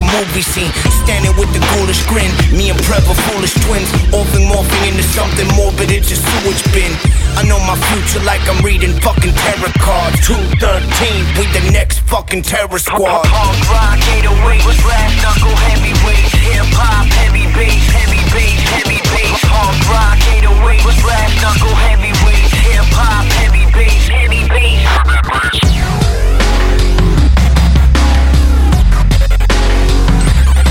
movie scene. Standing with the ghoulish grin. Me and Prev are foolish twins. Often morphing into something morbid, it's a sewage bin. I know my future like I'm reading fucking tarot cards. 213, we the next fucking terror squad. Punk rock 808 was last